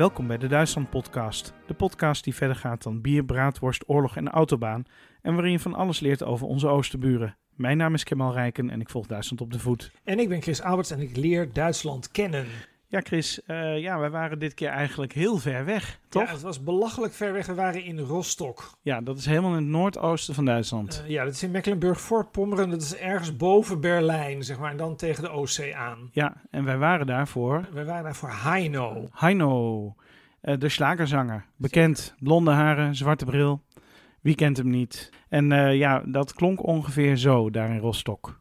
Welkom bij de Duitsland-podcast. De podcast die verder gaat dan bier, braadworst, oorlog en autobaan. En waarin je van alles leert over onze oosterburen. Mijn naam is Kemal Rijken en ik volg Duitsland op de voet. En ik ben Chris Alberts en ik leer Duitsland kennen. Ja Chris, wij waren dit keer eigenlijk heel ver weg, toch? Ja, het was belachelijk ver weg. We waren in Rostock. Ja, dat is helemaal in het noordoosten van Duitsland. Dat is in Mecklenburg-Vorpommern. Dat is ergens boven Berlijn, zeg maar. En dan tegen de Oostzee aan. Ja, en wij waren daar voor... Heino. Heino, de slagerzanger. Bekend, blonde haren, zwarte bril. Wie kent hem niet? En dat klonk ongeveer zo daar in Rostock.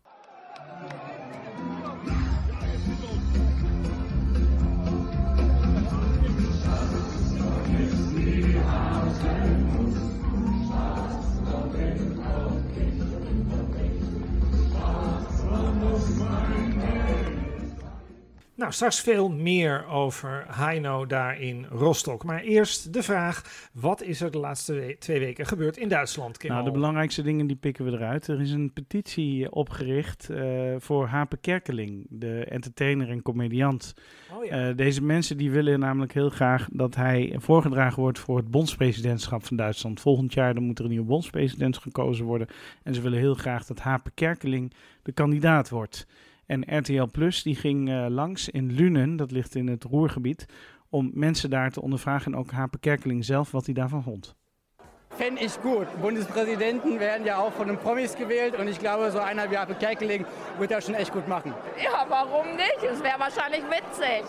Nou, straks veel meer over Heino daar in Rostock. Maar eerst de vraag, wat is er de laatste 2 weken gebeurd in Duitsland, Kemal? Nou, de belangrijkste dingen die pikken we eruit. Er is een petitie opgericht voor Hape Kerkeling, de entertainer en comediant. Oh ja. Deze mensen die willen namelijk heel graag dat hij voorgedragen wordt voor het bondspresidentschap van Duitsland. Volgend jaar dan moet er een nieuwe bondspresident gekozen worden. En ze willen heel graag dat Hape Kerkeling de kandidaat wordt. En RTL Plus die ging langs in Lünen, dat ligt in het Ruhrgebied, om mensen daar te ondervragen en ook Hape Kerkeling zelf wat hij daarvan vond. Fände ich gut. Bundespräsidenten werden ja auch von den Promis gewählt und ich glaube, so einer wie Hape Kerkeling wird das schon echt gut machen. Ja, warum nicht? Es wäre wahrscheinlich witzig.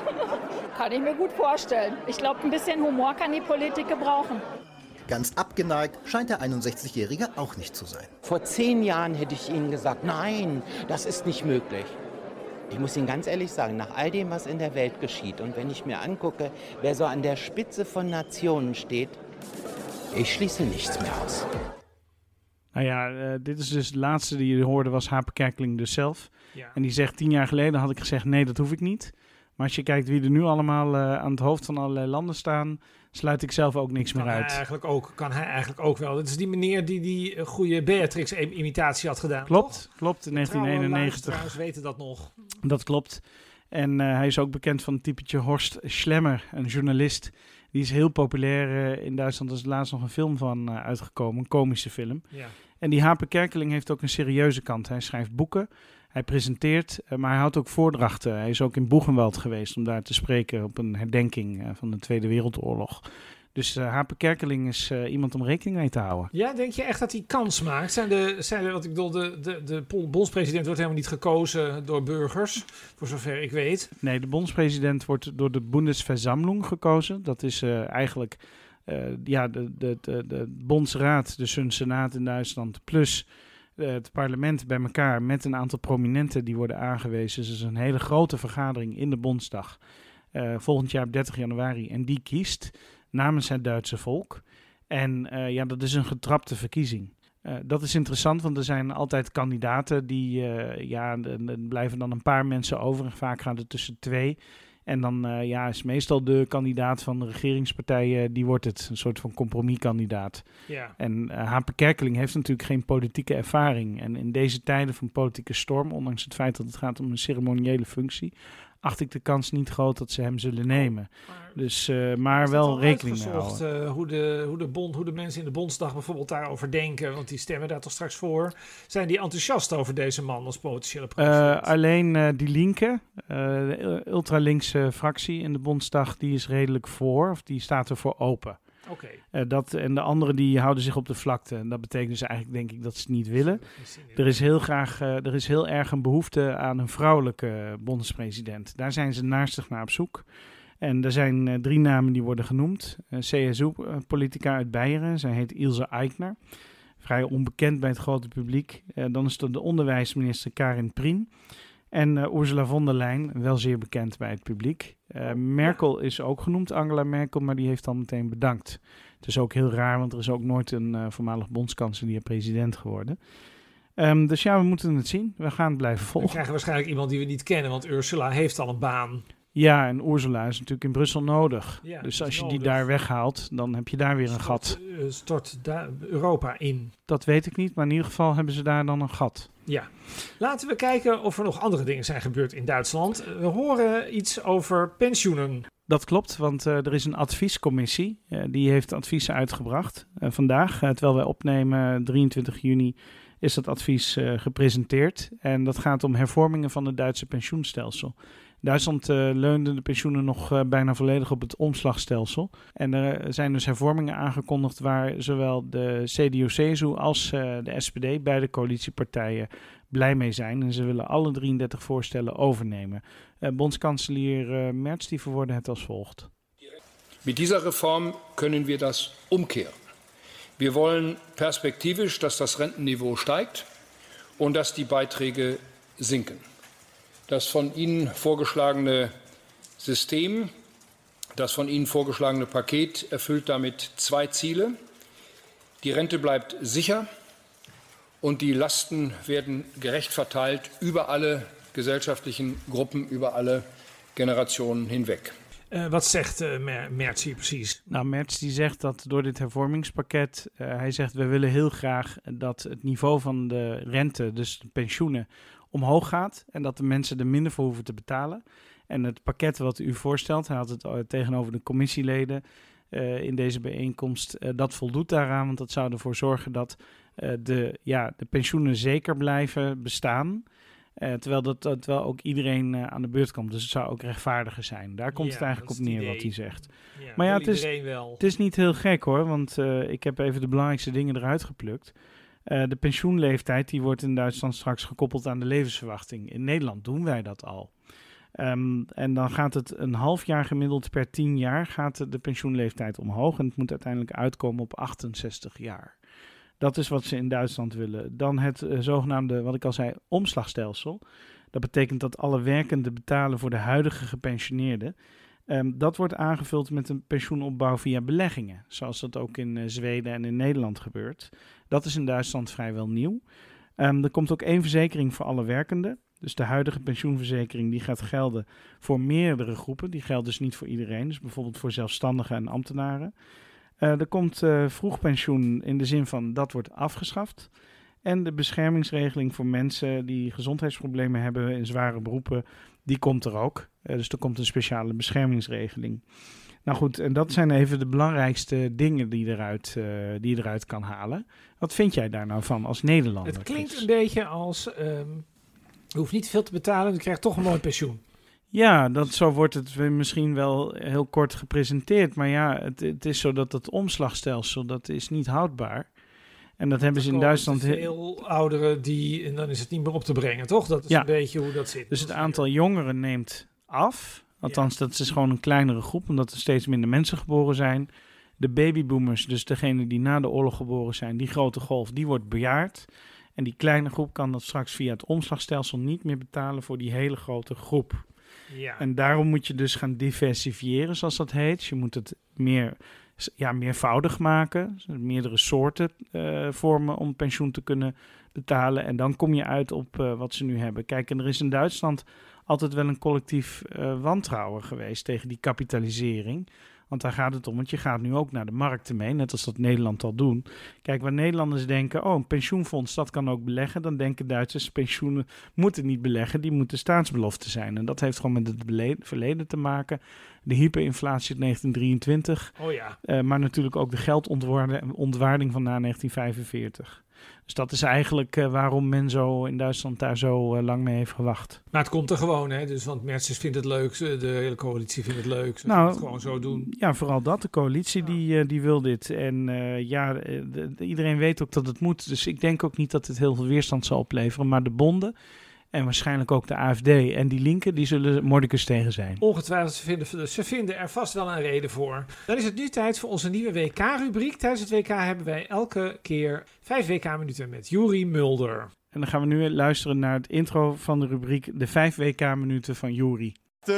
Kann ich mir gut vorstellen. Ich glaube, ein bisschen Humor kann die Politik gebrauchen. Ganz abgeneigt scheint der 61-Jährige auch nicht zu sein. Vor 10 Jahren hätte ich Ihnen gesagt, nein, das ist nicht möglich. Ich muss Ihnen ganz ehrlich sagen, nach all dem, was in der Welt geschieht und wenn ich mir angucke, wer so an der Spitze von Nationen steht, ich schließe nichts mehr aus. Nou ja, dit is dus het laatste die je hoorde was Hape Kerkeling dus zelf. Ja. En die zegt 10 jaar geleden had ik gezegd nee, dat hoef ik niet. Maar als je kijkt wie er nu allemaal aan het hoofd van allerlei landen staan, sluit ik zelf ook niks meer uit. Kan hij eigenlijk ook wel. Dat is die meneer die goede Beatrix-imitatie had gedaan. Klopt, in Trouwe 1991. luisteraars weten dat nog. Dat klopt. En hij is ook bekend van het typetje Horst Schlemmer, een journalist. Die is heel populair in Duitsland. Er is laatst nog een film van uitgekomen, een komische film. Ja. En die Hape Kerkeling heeft ook een serieuze kant. Hij schrijft boeken, hij presenteert, maar hij houdt ook voordrachten. Hij is ook in Boegenwald geweest om daar te spreken op een herdenking van de Tweede Wereldoorlog. Dus Hape Kerkeling is iemand om rekening mee te houden. Ja, denk je echt dat hij kans maakt? Wat ik bedoel, de bondspresident wordt helemaal niet gekozen door burgers, voor zover ik weet. Nee, de bondspresident wordt door de Bundesversammlung gekozen. Dat is eigenlijk de bondsraad, dus een senaat in Duitsland, plus het parlement bij elkaar met een aantal prominenten die worden aangewezen. Dus het is een hele grote vergadering in de Bondsdag. Volgend jaar op 30 januari. En die kiest namens het Duitse volk. En dat is een getrapte verkiezing. Dat is interessant, want er zijn altijd kandidaten die, er blijven dan een paar mensen over. Vaak gaan er tussen 2. En dan is meestal de kandidaat van de regeringspartijen, die wordt het. Een soort van compromiskandidaat. Ja. En Hape Kerkeling heeft natuurlijk geen politieke ervaring. En in deze tijden van politieke storm, ondanks het feit dat het gaat om een ceremoniële functie, acht ik de kans niet groot dat ze hem zullen nemen. Dus, maar wel rekening mee houden. Hoe de mensen in de Bondsdag bijvoorbeeld daarover denken, want die stemmen daar toch straks voor. Zijn die enthousiast over deze man als potentiële president? Alleen Die Linke, de ultralinkse fractie in de Bondsdag, die is redelijk voor, of die staat ervoor open. Okay. En de anderen die houden zich op de vlakte. En dat betekent dus eigenlijk, denk ik, dat ze het niet willen. Er is heel erg een behoefte aan een vrouwelijke bondspresident. Daar zijn ze naastig naar op zoek. En er zijn 3 namen die worden genoemd. CSU-politica uit Beieren. Zij heet Ilse Aigner. Vrij onbekend bij het grote publiek. Dan is er de onderwijsminister Karin Prien. En Ursula von der Leyen, wel zeer bekend bij het publiek. Merkel is ook genoemd, Angela Merkel, maar die heeft dan meteen bedankt. Het is ook heel raar, want er is ook nooit een voormalig bondskanselier president geworden. Dus ja, we moeten het zien. We gaan het blijven volgen. We krijgen waarschijnlijk iemand die we niet kennen, want Ursula heeft al een baan. Ja, en Ursula is natuurlijk in Brussel nodig. Ja, dus als je die daar weghaalt, dan heb je daar weer een gat. Stort Europa in? Dat weet ik niet, maar in ieder geval hebben ze daar dan een gat. Ja. Laten we kijken of er nog andere dingen zijn gebeurd in Duitsland. We horen iets over pensioenen. Dat klopt, want er is een adviescommissie. Die heeft adviezen uitgebracht vandaag. Terwijl wij opnemen, 23 juni, is dat advies gepresenteerd. En dat gaat om hervormingen van het Duitse pensioenstelsel. In Duitsland leunden de pensioenen nog bijna volledig op het omslagstelsel. En er zijn dus hervormingen aangekondigd waar zowel de CDU-CSU als de SPD, beide coalitiepartijen, blij mee zijn. En ze willen alle 33 voorstellen overnemen. Bondskanselier Merz die verwoordde het als volgt. Mit dieser Reform können wir das umkehren. Wir wollen perspektivisch, dass das Rentenniveau steigt und dass die Beiträge sinken. Das von Ihnen vorgeschlagene System, das von Ihnen vorgeschlagene Paket erfüllt damit 2 Ziele. Die Rente bleibt sicher und die Lasten werden gerecht verteilt über alle gesellschaftlichen Gruppen, über alle Generationen hinweg. Wat zegt Merz hier precies? Nou, Merz die zegt dat door dit hervormingspakket, hij zegt we willen heel graag dat het niveau van de rente, dus de pensioenen, omhoog gaat en dat de mensen er minder voor hoeven te betalen. En het pakket wat u voorstelt, hij had het tegenover de commissieleden in deze bijeenkomst, dat voldoet daaraan, want dat zou ervoor zorgen dat de pensioenen zeker blijven bestaan. Terwijl ook iedereen aan de beurt komt. Dus het zou ook rechtvaardiger zijn. Daar komt het eigenlijk op neer wat hij zegt. Ja, maar ja, het is niet heel gek hoor. Want ik heb even de belangrijkste dingen eruit geplukt. De pensioenleeftijd die wordt in Duitsland straks gekoppeld aan de levensverwachting. In Nederland doen wij dat al. En dan gaat het een half jaar gemiddeld per 10 jaar gaat de pensioenleeftijd omhoog. En het moet uiteindelijk uitkomen op 68 jaar. Dat is wat ze in Duitsland willen. Dan het zogenaamde, wat ik al zei, omslagstelsel. Dat betekent dat alle werkenden betalen voor de huidige gepensioneerden. Dat wordt aangevuld met een pensioenopbouw via beleggingen. Zoals dat ook in Zweden en in Nederland gebeurt. Dat is in Duitsland vrijwel nieuw. Er komt ook 1 verzekering voor alle werkenden. Dus de huidige pensioenverzekering die gaat gelden voor meerdere groepen. Die geldt dus niet voor iedereen. Dus bijvoorbeeld voor zelfstandigen en ambtenaren. Er komt vroegpensioen in de zin van dat wordt afgeschaft. En de beschermingsregeling voor mensen die gezondheidsproblemen hebben in zware beroepen, die komt er ook. Dus er komt een speciale beschermingsregeling. Nou goed, en dat zijn even de belangrijkste dingen die je eruit kan halen. Wat vind jij daar nou van als Nederlander? Het klinkt een beetje als, je hoeft niet veel te betalen, je krijgt toch een mooi pensioen. Ja, zo wordt het misschien wel heel kort gepresenteerd. Maar ja, het is zo dat het omslagstelsel, dat is niet houdbaar. En dat hebben ze in Duitsland... Veel ouderen en dan is het niet meer op te brengen, toch? Dat is een beetje hoe dat zit. Dus het aantal jongeren neemt af. Althans, dat is gewoon een kleinere groep, omdat er steeds minder mensen geboren zijn. De babyboomers, dus degenen die na de oorlog geboren zijn, die grote golf, die wordt bejaard. En die kleine groep kan dat straks via het omslagstelsel niet meer betalen voor die hele grote groep. Ja. En daarom moet je dus gaan diversifiëren, zoals dat heet. Je moet het meervoudig maken, meerdere soorten vormen om pensioen te kunnen betalen. En dan kom je uit op wat ze nu hebben. Kijk, en er is in Duitsland altijd wel een collectief wantrouwen geweest tegen die kapitalisering. Want daar gaat het om, want je gaat nu ook naar de markten mee, net als dat Nederland al doen. Kijk, waar Nederlanders denken, een pensioenfonds, dat kan ook beleggen. Dan denken Duitsers, pensioenen moeten niet beleggen, die moeten staatsbelofte zijn. En dat heeft gewoon met het verleden te maken. De hyperinflatie uit 1923, maar natuurlijk ook de geldontwaarding van na 1945. Dus dat is eigenlijk waarom men zo in Duitsland daar zo lang mee heeft gewacht. Maar het komt er gewoon, hè? Dus, want Merz vindt het leuk, de hele coalitie vindt het leuk. Ze gaan het gewoon zo doen. Ja, vooral dat. De coalitie die wil dit. En iedereen weet ook dat het moet. Dus ik denk ook niet dat het heel veel weerstand zal opleveren. Maar de bonden en waarschijnlijk ook de AfD en die linken, die zullen mordicus tegen zijn. Ongetwijfeld, ze vinden er vast wel een reden voor. Dan is het nu tijd voor onze nieuwe WK-rubriek. Tijdens het WK hebben wij elke keer 5 WK-minuten met Juri Mulder. En dan gaan we nu luisteren naar het intro van de rubriek de 5 WK-minuten van Juri. 2,5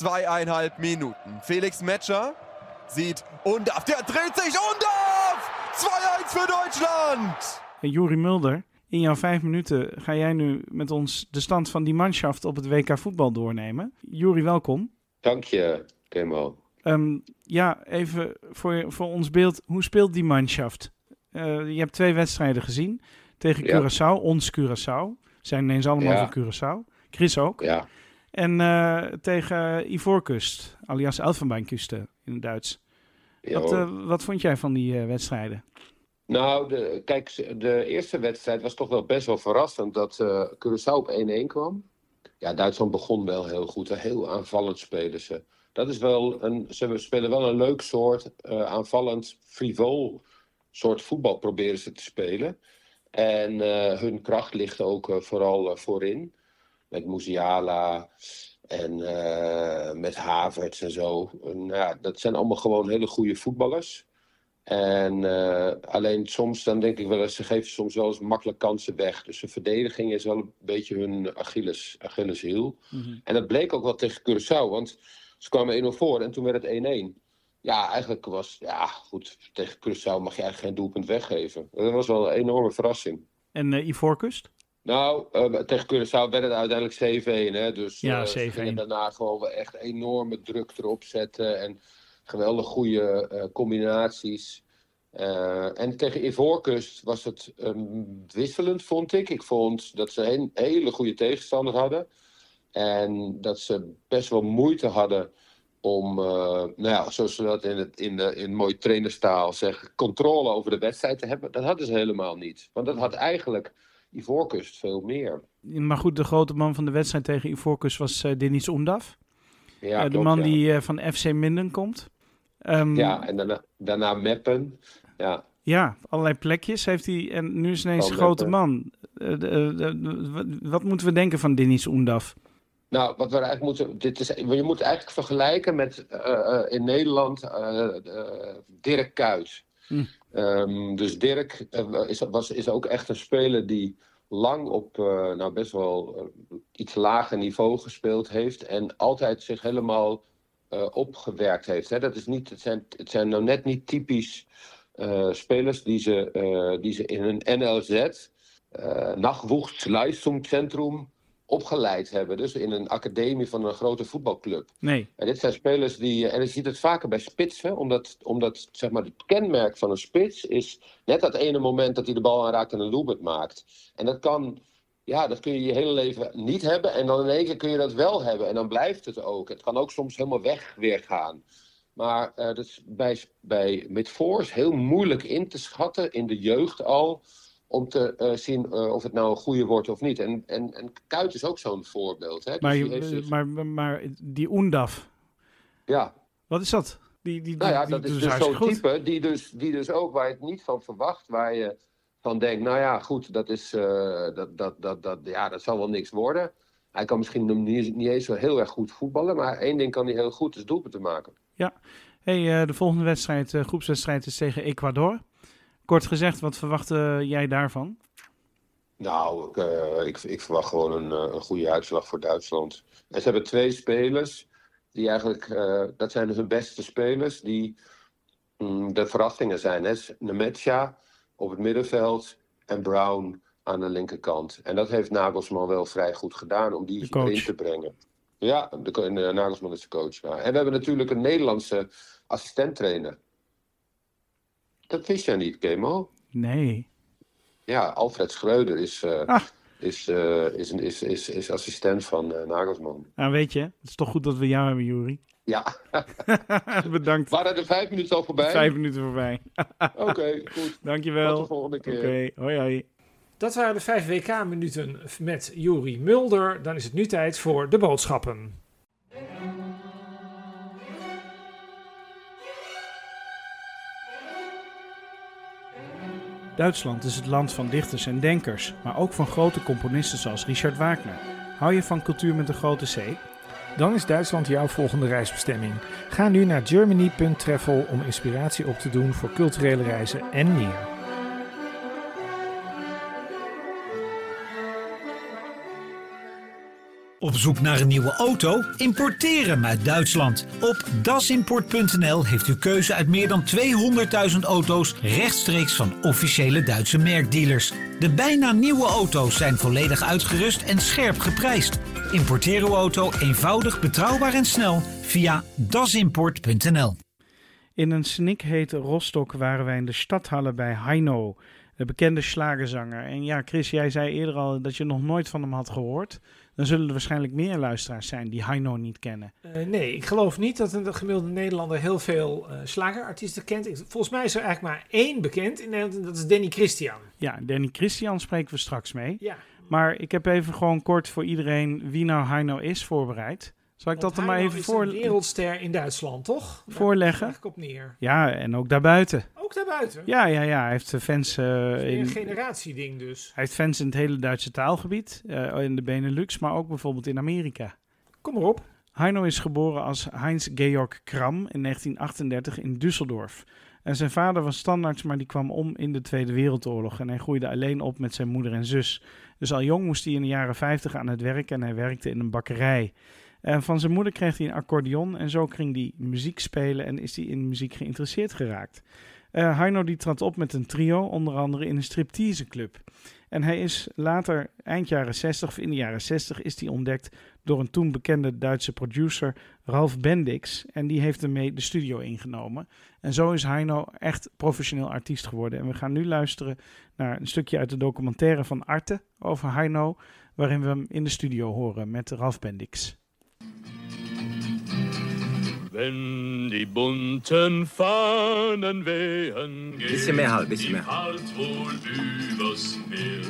Minuten. Felix Metscher ziet Undav, der dreht sich, Undav! 2-1 voor Duitsland! Juri Mulder, in jouw 5 minuten ga jij nu met ons de stand van die Mannschaft op het WK voetbal doornemen. Juri, welkom. Dank je, Timo. Even voor ons beeld, hoe speelt die Mannschaft? Je hebt 2 wedstrijden gezien tegen Curaçao, ons Curaçao. Zijn ineens allemaal van Curaçao. Chris ook. Ja. En tegen Ivoorkust, alias Elfenbeinküste in het Duits. Wat vond jij van die wedstrijden? Nou, de eerste wedstrijd was toch wel best wel verrassend dat Curaçao op 1-1 kwam. Ja, Duitsland begon wel heel goed. Heel aanvallend spelen ze. Dat is wel ze spelen wel een leuk soort aanvallend, frivol soort voetbal proberen ze te spelen. En hun kracht ligt ook vooral voorin. Met Musiala en met Havertz en zo. Dat zijn allemaal gewoon hele goede voetballers. En alleen soms, dan denk ik wel eens, ze geven soms wel eens makkelijk kansen weg. Dus de verdediging is wel een beetje hun Achilleshiel. Mm-hmm. En dat bleek ook wel tegen Curaçao, want ze kwamen 1-0 voor en toen werd het 1-1. Ja, eigenlijk goed, tegen Curaçao mag je eigenlijk geen doelpunt weggeven. Dat was wel een enorme verrassing. En Ivoorkust? Nou, tegen Curaçao werd het uiteindelijk 7-1. Hè? Dus 7-1. En daarna gewoon wel echt enorme druk erop zetten. En geweldig goede combinaties. En tegen Ivoorkust was het wisselend, vond ik. Ik vond dat ze een hele goede tegenstander hadden. En dat ze best wel moeite hadden om, zoals ze dat in mooi trainerstaal zeggen, controle over de wedstrijd te hebben. Dat hadden ze helemaal niet. Want dat had eigenlijk Ivoorkust veel meer. Maar goed, de grote man van de wedstrijd tegen Ivoorkust was Deniz Undav. Ja, de man die van FC Minden komt. En daarna Meppen. Ja, allerlei plekjes heeft hij. En nu is ineens een grote man. Wat moeten we denken van Deniz Undav? Nou, wat we eigenlijk moeten... je moet eigenlijk vergelijken met in Nederland Dirk Kuyt. Dus Dirk is ook echt een speler die lang op best wel iets lager niveau gespeeld heeft. En altijd zich helemaal opgewerkt heeft. Hè. Dat is niet, het zijn nou net niet typisch spelers die ze in een NLZ, Nachwuchsleistungszentrum, opgeleid hebben. Dus in een academie van een grote voetbalclub. Nee. En dit zijn spelers die... En je ziet het vaker bij spitsen. Omdat zeg maar, het kenmerk van een spits is net dat ene moment dat hij de bal aanraakt en een doelpunt maakt. En dat kun je je hele leven niet hebben. En dan in één keer kun je dat wel hebben. En dan blijft het ook. Het kan ook soms helemaal weg weer gaan. Maar dat is bij midvoors heel moeilijk in te schatten in de jeugd al, om te zien of het nou een goede wordt of niet. En Kuyt is ook zo'n voorbeeld. Hè? Maar die Undav. Ja. Wat is dat? Dat is dus zo'n type die dus ook waar je het niet van verwacht, waar je van denkt, nou ja, goed, dat is dat zal wel niks worden. Hij kan misschien niet eens zo heel erg goed voetballen, maar één ding kan hij heel goed, is doelpunten maken. Ja. Hey, de volgende wedstrijd, groepswedstrijd, is tegen Ecuador. Kort gezegd, wat verwachtte jij daarvan? Nou, ik verwacht gewoon een goede uitslag voor Duitsland. En ze hebben 2 spelers die eigenlijk, dat zijn hun beste spelers, die de verrassingen zijn. Hè? Nemetja op het middenveld en Brown aan de linkerkant. En dat heeft Nagelsman wel vrij goed gedaan om die erin te brengen. Ja, Nagelsman is de coach. Ja. En we hebben natuurlijk een Nederlandse assistenttrainer. Dat wist jij niet, Kemo? Nee. Ja, Alfred Schreuder is assistent van Nagelsman. Nou, weet je, het is toch goed dat we jou hebben, Juri. Ja. Bedankt. Waren er 5 minuten al voorbij? 5 minuten voorbij. Oké, goed. Dankjewel. Tot de volgende keer. Oké, hoi. Dat waren de 5 WK-minuten met Juri Mulder. Dan is het nu tijd voor de boodschappen. Duitsland is het land van dichters en denkers, maar ook van grote componisten zoals Richard Wagner. Hou je van cultuur met een grote C? Dan is Duitsland jouw volgende reisbestemming. Ga nu naar germany.travel om inspiratie op te doen voor culturele reizen en meer. Op zoek naar een nieuwe auto? Importeer hem uit Duitsland. Op dasimport.nl heeft u keuze uit meer dan 200.000 auto's rechtstreeks van officiële Duitse merkdealers. De bijna nieuwe auto's zijn volledig uitgerust en scherp geprijsd. Importeer uw auto eenvoudig, betrouwbaar en snel via dasimport.nl. In een snikhete Rostock waren wij in de Stadthalle bij Heino. De bekende schlagerzanger. En ja, Chris, jij zei eerder al dat je nog nooit van hem had gehoord. Dan zullen er waarschijnlijk meer luisteraars zijn die Heino niet kennen. Nee, ik geloof niet dat een gemiddelde Nederlander heel veel slagerartiesten kent. Volgens mij is er eigenlijk maar 1 bekend in Nederland en dat is Danny Christian. Ja, Danny Christian spreken we straks mee. Ja. Maar ik heb even gewoon kort voor iedereen wie nou Heino is voorbereid. Zal ik dat dan maar even voorleggen? Een wereldster in Duitsland, toch? Voorleggen. Daar kom ik op neer. Ja, en ook daarbuiten. Ook daarbuiten? Ja. Hij heeft fans... een generatieding dus. Hij heeft fans in het hele Duitse taalgebied. In de Benelux, maar ook bijvoorbeeld in Amerika. Kom maar op. Heino is geboren als Heinz Georg Kram in 1938 in Düsseldorf. En zijn vader was standaards, maar die kwam om in de Tweede Wereldoorlog. En hij groeide alleen op met zijn moeder en zus. Dus al jong moest hij in de jaren 50 aan het werk en hij werkte in een bakkerij. Van zijn moeder kreeg hij een accordeon en zo ging hij muziek spelen en is hij in muziek geïnteresseerd geraakt. Heino die trad op met een trio, onder andere in een stripteaseclub. En hij is later, eind jaren 60 of in de jaren 60, is hij ontdekt door een toen bekende Duitse producer, Ralf Bendix. En die heeft hem mee de studio ingenomen. En zo is Heino echt professioneel artiest geworden. En we gaan nu luisteren naar een stukje uit de documentaire van Arte over Heino, waarin we hem in de studio horen met Ralf Bendix. Wenn die bunten Fahnen wehen, bisschen mehr Hall, bisschen mehr. Hart wohl übers Meer.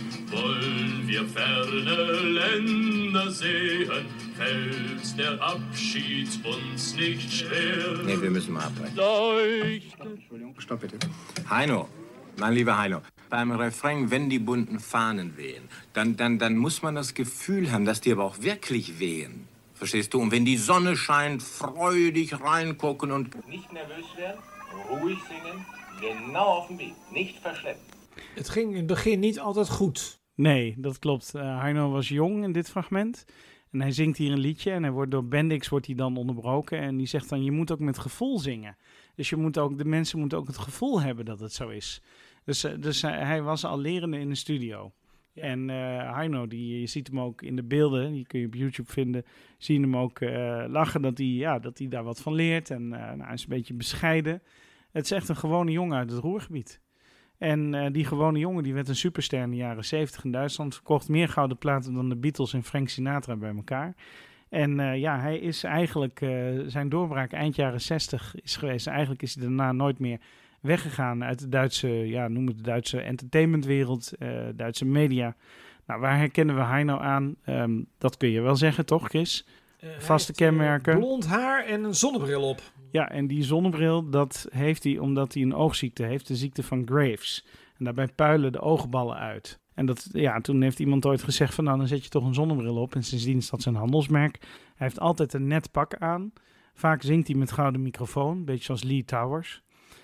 Wollen wir ferne Länder sehen, fällt der Abschied uns nicht schwer. Nee, wir müssen mal abbrechen. Entschuldigung. Stopp bitte. Heino, mein lieber Heino, beim Refrain, wenn die bunten Fahnen wehen, dann muss man das Gefühl haben, dass die aber auch wirklich wehen. Verstehst du? Und wenn die Sonne scheint, freudig reingucken und... Nicht nervös werden, ruhig singen, genau auf dem Beat, nicht verschleppen. Het ging in het begin niet altijd goed. Nee, dat klopt. Heino was jong in dit fragment. En hij zingt hier een liedje en hij wordt door Bendix dan onderbroken. En die zegt dan, je moet ook met gevoel zingen. Dus de mensen moeten ook het gevoel hebben dat het zo is. Dus hij was al lerende in de studio. Ja. En Heino, je ziet hem ook in de beelden, die kun je op YouTube vinden, zie je hem ook lachen dat hij daar wat van leert. En hij is een beetje bescheiden. Het is echt een gewone jongen uit het Ruhrgebied. En die gewone jongen die werd een superster in de jaren 70 in Duitsland. Verkocht meer gouden platen dan de Beatles en Frank Sinatra bij elkaar. En hij is eigenlijk, zijn doorbraak eind jaren 60 is geweest. Eigenlijk is hij daarna nooit meer weggegaan uit de Duitse, noem het de Duitse entertainmentwereld, Duitse media. Nou, waar herkennen we Heino aan? Dat kun je wel zeggen, toch, Chris? Vaste kenmerken. Blond haar en een zonnebril op. Ja, en die zonnebril, dat heeft hij omdat hij een oogziekte heeft, de ziekte van Graves. En daarbij puilen de oogballen uit. En toen heeft iemand ooit gezegd van, nou, dan zet je toch een zonnebril op. En sindsdien is dat zijn handelsmerk. Hij heeft altijd een net pak aan. Vaak zingt hij met gouden microfoon, een beetje zoals Lee Towers.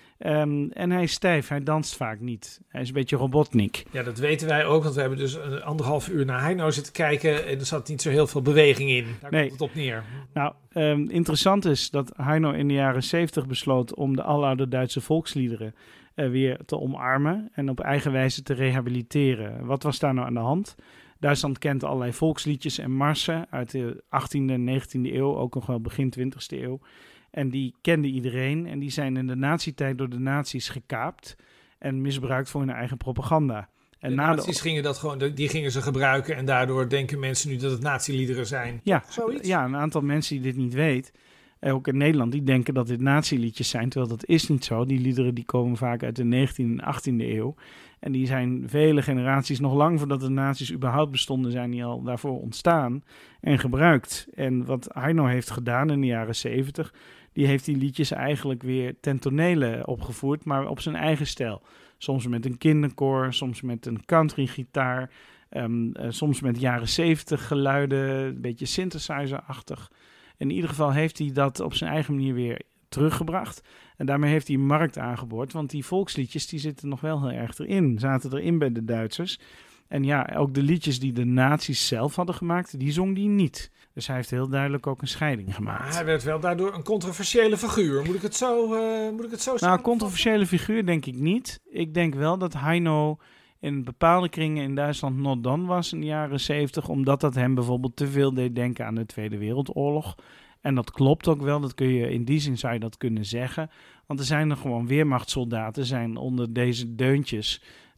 En hij is stijf, hij danst vaak niet. Hij is een beetje robotnik. Ja, dat weten wij ook, want we hebben dus 1,5 uur naar Heino zitten kijken en er zat niet zo heel veel beweging in. Daar komt het op neer. Nou, interessant is dat Heino in de jaren 70 besloot om de aloude Duitse volksliederen weer te omarmen en op eigen wijze te rehabiliteren. Wat was daar nou aan de hand? Duitsland kent allerlei volksliedjes en marsen uit de 18e en 19e eeuw, ook nog wel begin 20e eeuw. En die kende iedereen en die zijn in de nazi-tijd door de nazi's gekaapt en misbruikt voor hun eigen propaganda. En de nazi's gingen dat gewoon, die gingen ze gebruiken en daardoor denken mensen nu dat het nazi-liederen zijn. Ja, zoiets? Ja, een aantal mensen die dit niet weet, ook in Nederland, die denken dat dit nazi-liedjes zijn, terwijl dat is niet zo. Die liederen die komen vaak uit de 19e en 18e eeuw. En die zijn vele generaties, nog lang voordat de nazi's überhaupt bestonden, zijn die al daarvoor ontstaan en gebruikt. En wat Heino heeft gedaan in de jaren 70, die heeft die liedjes eigenlijk weer ten tonele opgevoerd, maar op zijn eigen stijl. Soms met een kinderkoor, soms met een countrygitaar, soms met jaren 70 geluiden, een beetje synthesizer-achtig. In ieder geval heeft hij dat op zijn eigen manier weer teruggebracht. En daarmee heeft hij een markt aangeboord, want die volksliedjes die zitten nog wel heel erg erin, zaten erin bij de Duitsers. En ja, ook de liedjes die de nazi's zelf hadden gemaakt, die zong hij niet. Dus hij heeft heel duidelijk ook een scheiding gemaakt. Maar hij werd wel daardoor een controversiële figuur. Moet ik het zo zeggen? Nou, controversiële figuur denk ik niet. Ik denk wel dat Heino in bepaalde kringen in Duitsland not done was in de jaren 70, omdat dat hem bijvoorbeeld te veel deed denken aan de Tweede Wereldoorlog. En dat klopt ook wel, dat kun je in die zin zou je dat kunnen zeggen. Want er zijn er gewoon weermachtssoldaten zijn onder deze deuntjes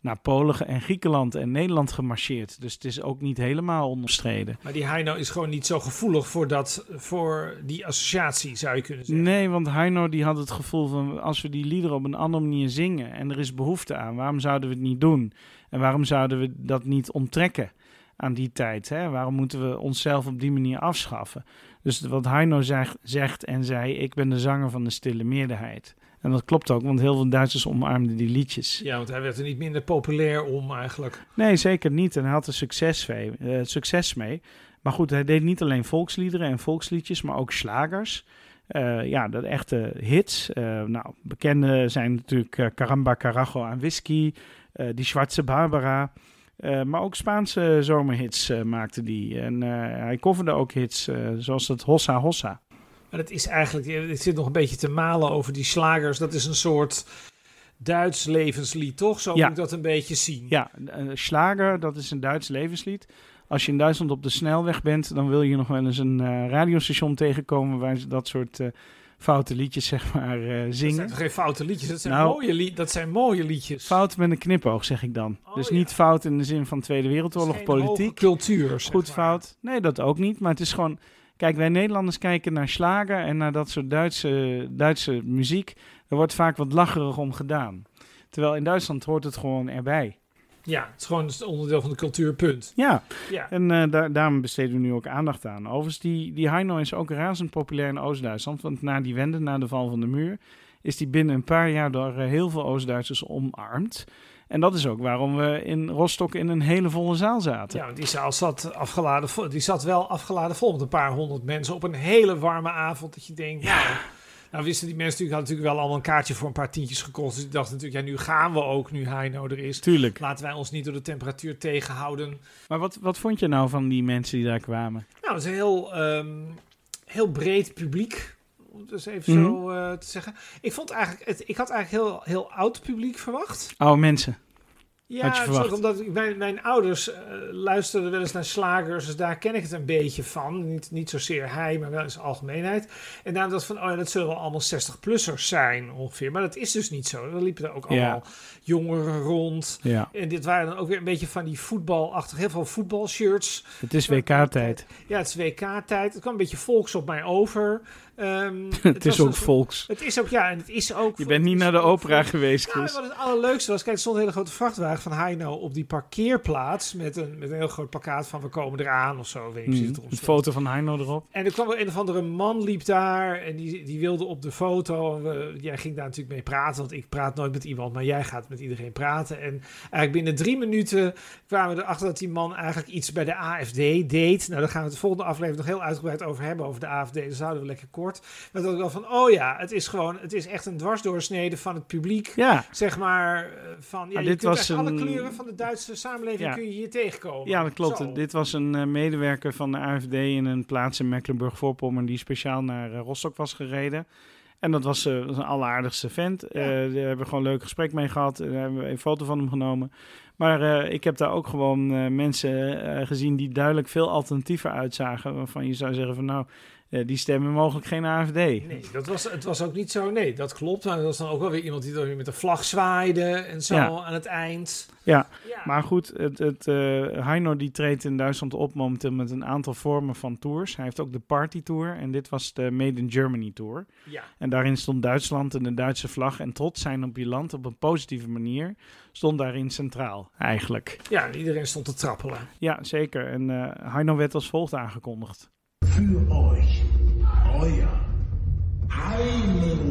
naar Polen en Griekenland en Nederland gemarcheerd. Dus het is ook niet helemaal onomstreden. Maar die Heino is gewoon niet zo gevoelig voor die associatie, zou je kunnen zeggen. Nee, want Heino die had het gevoel van, als we die liederen op een andere manier zingen en er is behoefte aan, waarom zouden we het niet doen? En waarom zouden we dat niet onttrekken aan die tijd? Hè? Waarom moeten we onszelf op die manier afschaffen? Dus wat Heino zegt en zei, ik ben de zanger van de stille meerderheid. En dat klopt ook, want heel veel Duitsers omarmden die liedjes. Ja, want hij werd er niet minder populair om eigenlijk. Nee, zeker niet. En hij had er succes mee. Maar goed, hij deed niet alleen volksliederen en volksliedjes, maar ook slagers. Dat echte hits. Bekende zijn natuurlijk Caramba Carajo aan Whisky, Die Schwarze Barbara. Maar ook Spaanse zomerhits maakte die. En hij coverde ook hits zoals het Hossa Hossa. Maar het is eigenlijk, het zit nog een beetje te malen over die slagers. Dat is een soort Duits levenslied, toch? Zo moet ik dat een beetje zien. Ja, slager, dat is een Duits levenslied. Als je in Duitsland op de snelweg bent, dan wil je nog wel eens een radiostation tegenkomen waar ze dat soort foute liedjes, zeg maar, zingen. Dat zijn geen foute liedjes, dat zijn mooie liedjes. Fout met een knipoog, zeg ik dan. Dus niet fout in de zin van Tweede Wereldoorlog, politiek. Cultuur, goed fout. Nee, dat ook niet, maar het is gewoon... Kijk, wij Nederlanders kijken naar slager en naar dat soort Duitse muziek. Er wordt vaak wat lacherig om gedaan. Terwijl in Duitsland hoort het gewoon erbij. Ja, het is gewoon een onderdeel van de cultuurpunt. Ja. En daarom besteden we nu ook aandacht aan. Overigens, die Heino is ook razend populair in Oost-Duitsland. Want na die wende, na de val van de muur, is die binnen een paar jaar door heel veel Oost-Duitsers omarmd. En dat is ook waarom we in Rostock in een hele volle zaal zaten. Ja, die zaal zat wel afgeladen vol met een paar honderd mensen op een hele warme avond. Dat je denkt, nou wisten die mensen hadden natuurlijk wel allemaal een kaartje voor een paar tientjes gekost. Dus die dachten natuurlijk, nu gaan we ook, nu Heino er is. Tuurlijk. Laten wij ons niet door de temperatuur tegenhouden. Maar wat vond je nou van die mensen die daar kwamen? Nou, het is een heel breed publiek. Om dus even zo te zeggen. Ik had eigenlijk heel oud publiek verwacht. Oude mensen. Ja, omdat mijn ouders luisterden wel eens naar slagers, dus daar ken ik het een beetje van. Niet zozeer hij, maar wel in zijn algemeenheid. En daarom dacht ik van, dat zullen wel allemaal 60-plussers zijn ongeveer. Maar dat is dus niet zo. Er liepen er ook allemaal jongeren rond. Ja. En dit waren dan ook weer een beetje van die voetbalachtig, heel veel voetbalshirts. Het is WK-tijd. Ja, het is WK-tijd. Het kwam een beetje volks op mij over. Het is ook volks. Het is ook, en het is ook... Je bent niet naar de opera geweest, Chris. Wat het allerleukste was, kijk, er stond een hele grote vrachtwagen van Heino op die parkeerplaats met een heel groot plakkaat van we komen eraan of zo. Weet ik, een foto van Heino erop. En er kwam een of andere man liep daar en die wilde op de foto. Jij ging daar natuurlijk mee praten, want ik praat nooit met iemand, maar jij gaat met iedereen praten. En eigenlijk binnen 3 minuten kwamen we erachter dat die man eigenlijk iets bij de AFD deed. Nou, daar gaan we de volgende aflevering nog heel uitgebreid over hebben, over de AFD. Dus houden we lekker kort. Maar dat ik wel van, het is echt een dwarsdoorsnede van het publiek. Ja. Zeg maar, dit was alle kleuren van de Duitse samenleving kun je hier tegenkomen. Ja, dat klopt. Zo. Dit was een medewerker van de AFD in een plaats in Mecklenburg-Vorpommern die speciaal naar Rostock was gereden. En dat was een alleraardigste vent. Daar hebben we gewoon een leuk gesprek mee gehad. Daar hebben we een foto van hem genomen. Maar ik heb daar ook gewoon mensen gezien die duidelijk veel alternatiever uitzagen. Waarvan je zou zeggen van die stemmen mogelijk geen AFD. Nee, het was ook niet zo. Nee, dat klopt. Maar er was dan ook wel weer iemand die dan weer met de vlag zwaaide en zo aan het eind. Ja, maar goed, Heino die treedt in Duitsland op momenteel met een aantal vormen van tours. Hij heeft ook de Party Tour en dit was de Made in Germany Tour. Ja. En daarin stond Duitsland en de Duitse vlag en trots zijn op je land op een positieve manier stond daarin centraal eigenlijk. Ja, iedereen stond te trappelen. Ja, zeker. En Heino werd als volgt aangekondigd. Für euch, euer Heino.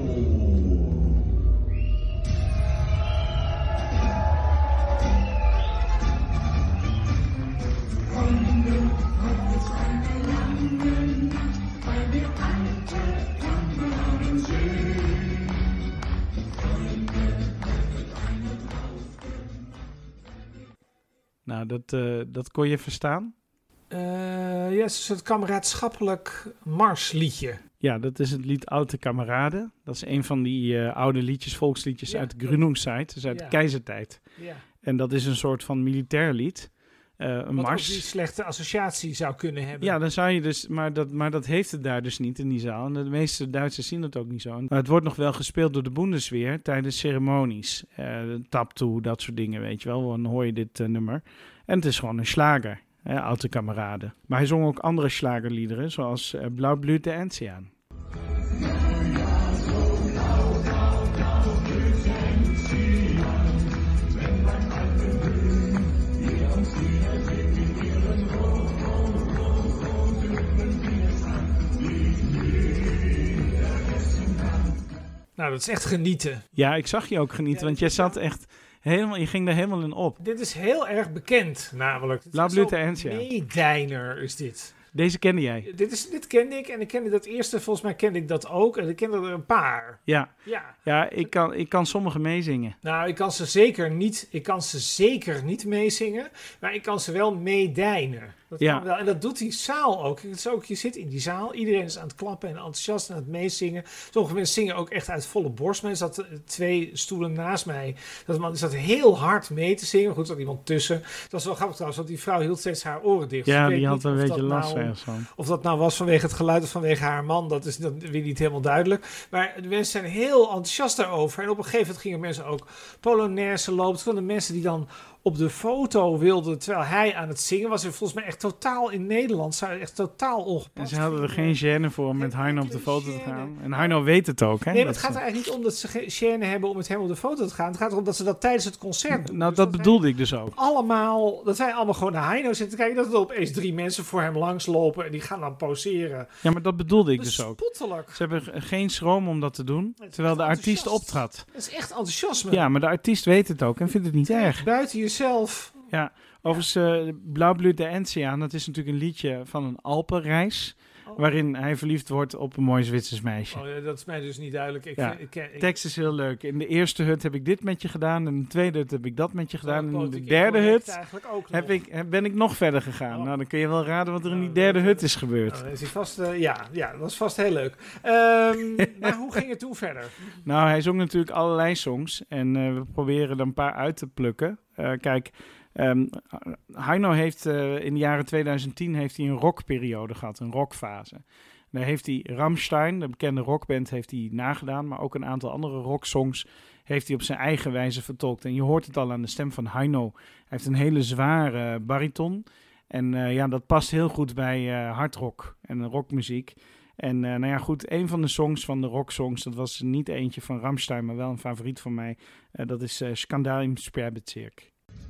Nou, dat kon je verstaan? Het is een kameraadschappelijk marsliedje. Ja, dat is het lied Oude Kameraden. Dat is een van die oude liedjes, volksliedjes uit de Gründungszeit, dus uit de keizertijd. Ja. En dat is een soort van militair lied. een Wat mars. ook die slechte associatie zou kunnen hebben. Ja, dan zou je dus, maar dat heeft het daar dus niet in die zaal. En de meeste Duitsers zien het ook niet zo. Maar het wordt nog wel gespeeld door de Bundeswehr tijdens ceremonies. Taptoe, dat soort dingen, weet je wel. Dan hoor je dit nummer. En het is gewoon een slager, Alte Kameraden. Maar hij zong ook andere slagerliederen, zoals Blaublüte Enzian. Nou, dat is echt genieten. Ja, ik zag je ook genieten, want jij zat echt helemaal, je ging er helemaal in op. Dit is heel erg bekend, namelijk. Blaublüte Enzian. Meedijner is dit. Deze kende jij? Dit kende ik en ik kende dat eerste, volgens mij kende ik dat ook. En ik kende er een paar. Ja, ik kan sommige meezingen. Nou, ik kan ze zeker niet meezingen, maar ik kan ze wel meedijnen. Dat kan wel. En dat doet die zaal ook. Het is ook. Je zit in die zaal, iedereen is aan het klappen en enthousiast aan het meezingen. Sommige mensen zingen ook echt uit volle borst. Er zat 2 stoelen naast mij. Dat man zat heel hard mee te zingen. Goed, er zat iemand tussen. Dat was wel grappig trouwens, want die vrouw hield steeds haar oren dicht. Ja, die had een beetje last van. Of dat nou was vanwege het geluid of vanwege haar man, dat is dan weer niet helemaal duidelijk. Maar de mensen zijn heel enthousiast daarover. En op een gegeven moment gingen mensen ook Polonaise lopen. Toen de mensen die dan op de foto wilden, terwijl hij aan het zingen was. En volgens mij echt totaal in Nederland, echt totaal ongepast. En ze hadden er geen gêne voor om met Heino op de foto te gaan. En Heino weet het ook, hè? Nee, maar het gaat er eigenlijk niet om dat ze geen gêne hebben om met hem op de foto te gaan. Het gaat erom dat ze dat tijdens het concert doen. Nou, dus dat bedoelde ik dus ook. Dat wij allemaal gewoon naar Heino zitten kijken. Dat er opeens 3 mensen voor hem langslopen en die gaan dan poseren. Ja, maar dat bedoelde ik dus ook. Spottelijk. Ze hebben geen schroom om dat te doen, terwijl de artiest optrad. Dat is echt enthousiasme. Ja, maar de artiest weet het ook en vindt het niet erg. Buiten jezelf. Ja, overigens Blaublüte Enzian, dat is natuurlijk een liedje van een Alpenreis, waarin hij verliefd wordt op een mooi Zwitsers meisje. Oh, ja, dat is mij dus niet duidelijk. Tekst is heel leuk. In de eerste hut heb ik dit met je gedaan, in de tweede hut heb ik dat met je gedaan, en in de derde hut ben ik nog verder gegaan. Nou, dan kun je wel raden wat er in die derde hut is gebeurd. Is hij vast, dat was vast heel leuk. Maar hoe ging het toen verder? Nou, hij zong natuurlijk allerlei songs en we proberen er een paar uit te plukken. Kijk, Heino heeft in de jaren 2010 heeft hij een rockperiode gehad, een rockfase. Daar heeft hij Rammstein, de bekende rockband, heeft hij nagedaan, maar ook een aantal andere rocksongs heeft hij op zijn eigen wijze vertolkt. En je hoort het al aan de stem van Heino. Hij heeft een hele zware bariton en dat past heel goed bij hardrock en rockmuziek. En goed, een van de songs van de rocksongs, dat was niet eentje van Rammstein, maar wel een favoriet van mij. Dat is Skandal im Sperrbezirk.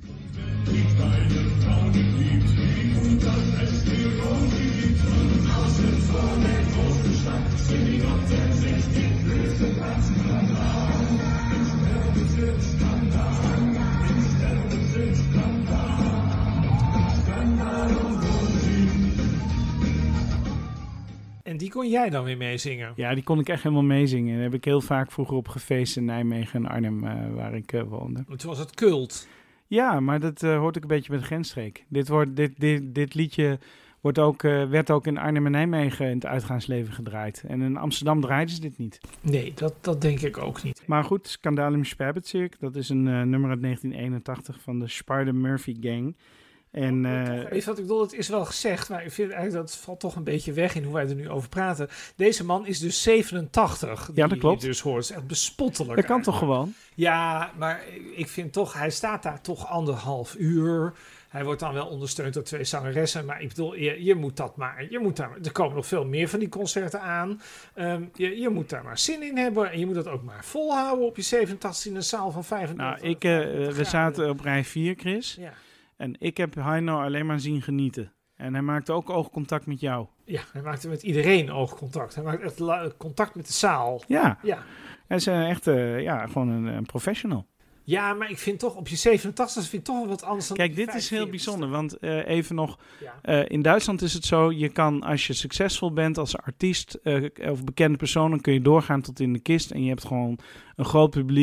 En die kon jij dan weer meezingen? Ja, die kon ik echt helemaal meezingen. Daar heb ik heel vaak vroeger op gefeest in Nijmegen en Arnhem, waar ik woonde. Toen was het cult. Ja, maar dat hoort ook een beetje bij de grensstreek. Dit liedje werd ook in Arnhem en Nijmegen in het uitgaansleven gedraaid. En in Amsterdam draaiden ze dit niet. Nee, dat denk ik ook niet. Maar goed, Skandal im Sperrbezirk, dat is een nummer uit 1981 van de Sparta-Murphy Gang. En, even wat ik bedoel, het is wel gezegd, maar ik vind eigenlijk dat valt toch een beetje weg in hoe wij er nu over praten. Deze man is dus 87. Ja, dat klopt. Die dus hoort. Het is echt bespottelijk. Dat kan toch gewoon? Ja, maar ik vind toch, hij staat daar toch 1,5 uur. Hij wordt dan wel ondersteund door 2 zangeressen. Maar ik bedoel, je moet dat maar. Er komen nog veel meer van die concerten aan. Je moet daar maar zin in hebben. En je moet dat ook maar volhouden op je 87 in een zaal van 35. Nou, we zaten op rij 4, Chris. Ja. En ik heb Heino alleen maar zien genieten. En hij maakte ook oogcontact met jou. Ja, hij maakte met iedereen oogcontact. Hij maakt echt contact met de zaal. Ja. Hij is echt gewoon een professional. Ja, maar ik vind toch op je 87 vind ik toch wel wat anders dan. Kijk, dit is heel bijzonder, want even nog, in Duitsland is het zo, je kan als je succesvol bent als artiest of bekende persoon, dan kun je doorgaan tot in de kist en je hebt gewoon een groot publiek,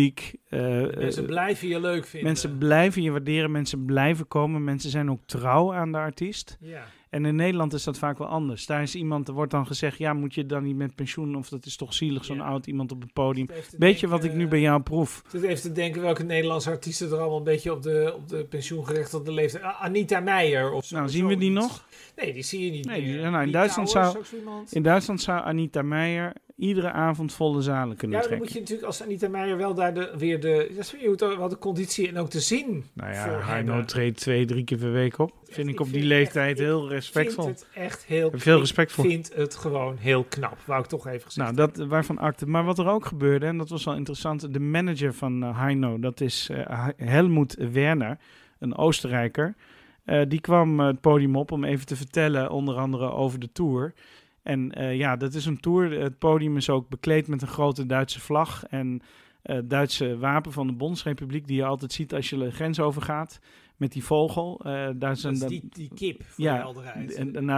Mensen blijven je leuk vinden. Mensen blijven je waarderen, mensen blijven komen. Mensen zijn ook trouw aan de artiest. Ja. En in Nederland is dat vaak wel anders. Daar is iemand, er wordt dan gezegd, ja, moet je dan niet met pensioen? Of dat is toch zielig, zo'n oud iemand op het podium. Weet je wat ik nu bij jou proef? Ik zit even te denken welke Nederlandse artiesten er allemaal een beetje op de pensioengerechtigde leeftijd... Anita Meijer of zo. Nou, zien we die nog? Nee, die zie je niet meer. In Duitsland zou Anita Meijer iedere avond volle zalen kunnen trekken. Ja, dan moet je natuurlijk als Anita Meijer wel daar wel de conditie en ook de zin nou ja, voor Heino treedt 2-3 keer per week op. Vind ik op die leeftijd heel respectvol. Ik vind het echt heel veel respect voor. Ik vind het gewoon heel knap, wou ik toch even gezegd. Nou, dat waarvan akte. Maar wat er ook gebeurde, en dat was wel interessant, de manager van Heino, dat is Helmut Werner, een Oostenrijker. Die kwam het podium op om even te vertellen, onder andere over de tour. En dat is een tour. Het podium is ook bekleed met een grote Duitse vlag en Duitse wapen van de Bondsrepubliek, die je altijd ziet als je de grens overgaat. Met die vogel. Dat is die kip, voor de helderheid.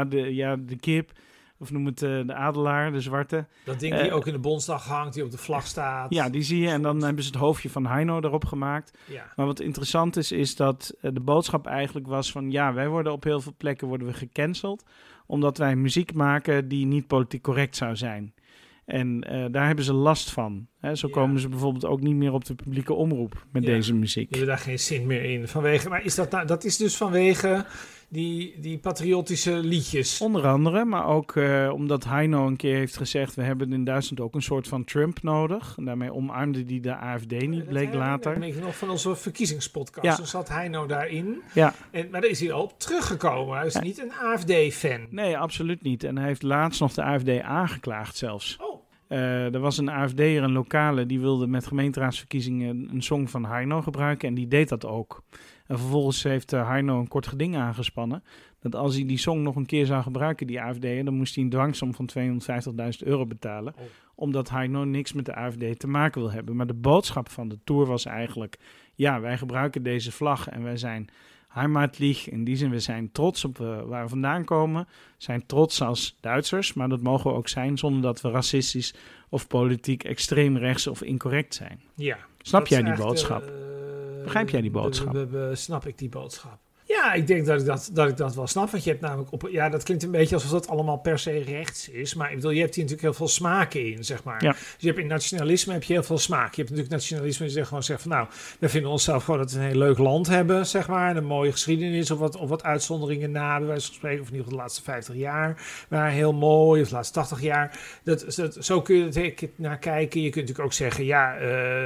De kip. Of noem het de adelaar, de zwarte. Dat ding die ook in de Bondsdag hangt, die op de vlag staat. Ja, die zie je. En dan hebben ze het hoofdje van Heino erop gemaakt. Ja. Maar wat interessant is dat de boodschap eigenlijk was van... ja, wij worden op heel veel plekken gecanceld... omdat wij muziek maken die niet politiek correct zou zijn. En daar hebben ze last van. Hè? Zo komen ze bijvoorbeeld ook niet meer op de publieke omroep met deze muziek. Je hebt daar geen zin meer in. Maar is dat is dus vanwege die patriotische liedjes? Onder andere, maar ook omdat Heino een keer heeft gezegd... we hebben in Duitsland ook een soort van Trump nodig. En daarmee omarmde hij de AfD niet, bleek later. Ik nog van onze verkiezingspodcast. Toen zat Heino daarin. Ja. Maar daar is hij al op teruggekomen. Hij is niet een AfD-fan. Nee, absoluut niet. En hij heeft laatst nog de AfD aangeklaagd zelfs. Oh. Er was een AfD'er, een lokale, die wilde met gemeenteraadsverkiezingen een song van Heino gebruiken en die deed dat ook. En vervolgens heeft Heino een kort geding aangespannen dat als hij die song nog een keer zou gebruiken, die AfD'er, dan moest hij een dwangsom van €250.000 betalen. Omdat Heino niks met de AfD te maken wil hebben. Maar de boodschap van de tour was eigenlijk, ja, wij gebruiken deze vlag en wij zijn heimatlich. In die zin, we zijn trots op waar we vandaan komen. Zijn trots als Duitsers, maar dat mogen we ook zijn zonder dat we racistisch of politiek extreem rechts of incorrect zijn. Ja. Snap jij die boodschap? Begrijp jij die boodschap? Snap ik die boodschap? Ja, ik denk dat ik dat wel snap. Want je hebt namelijk dat klinkt een beetje alsof dat allemaal per se rechts is. Maar ik bedoel, je hebt hier natuurlijk heel veel smaken in, zeg maar. Ja. Dus je hebt in nationalisme heb je heel veel smaak. Je hebt natuurlijk nationalisme die gewoon zegt van nou, we vinden onszelf gewoon dat we een heel leuk land hebben, zeg maar. En een mooie geschiedenis of wat uitzonderingen na, bij wijze van spreken. Of in ieder geval de laatste 50 jaar waren heel mooi. Of de laatste 80 jaar. Zo kun je er naar kijken. Je kunt natuurlijk ook zeggen, ja,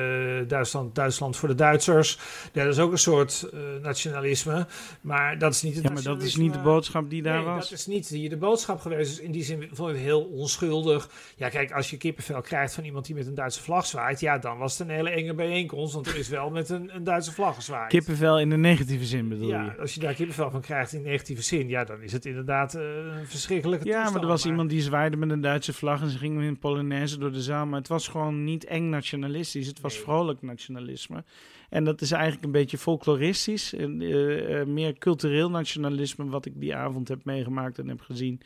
Duitsland voor de Duitsers. Ja, dat is ook een soort nationalisme. Maar dat is niet het nationalisme. Maar dat is niet de boodschap die daar was. Dat is niet hier de boodschap geweest. Dus in die zin vond ik het heel onschuldig. Ja, kijk, als je kippenvel krijgt van iemand die met een Duitse vlag zwaait, ja, dan was het een hele enge bijeenkomst. Want er is wel met een Duitse vlag gezwaaid. Kippenvel in de negatieve zin bedoel je? Ja, als je daar kippenvel van krijgt in negatieve zin, ja, dan is het inderdaad een verschrikkelijke toestand. Ja, maar er was iemand die zwaaide met een Duitse vlag en ze gingen in Polonaise door de zaal. Maar het was gewoon niet eng nationalistisch. Het was vrolijk nationalisme. En dat is eigenlijk een beetje folkloristisch. Meer cultureel nationalisme, wat ik die avond heb meegemaakt en heb gezien.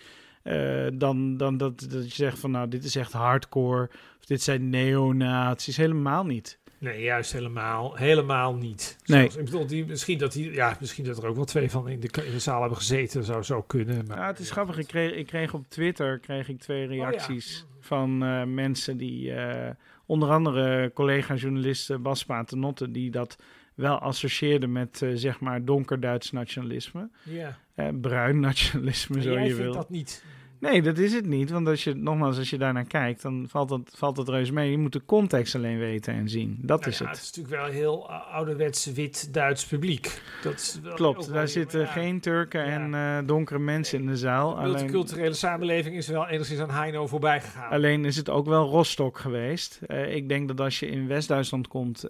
Dan dat je zegt van nou, dit is echt hardcore. Of dit zijn neonazies. Helemaal niet. Nee, juist helemaal niet. Nee. Ik bedoel, misschien dat er ook wel 2 van in de zaal hebben gezeten. Zou kunnen. Maar, ja, het is grappig. Ik kreeg op Twitter 2 reacties van mensen die... onder andere collega-journalist Bas Paternotte, die dat wel associeerde met, zeg maar, donker Duits nationalisme. Ja. Bruin nationalisme, zo je wil. Jij vindt dat niet? Nee, dat is het niet. Want als je daarnaar kijkt, dan valt dat reus mee. Je moet de context alleen weten en zien. Dat is het. Het is natuurlijk wel een heel ouderwets wit Duits publiek. Klopt, daar zitten geen Turken en donkere mensen in de zaal. De multiculturele samenleving is wel enigszins aan Heino voorbij gegaan. Alleen is het ook wel Rostock geweest. Ik denk dat als je in West-Duitsland komt,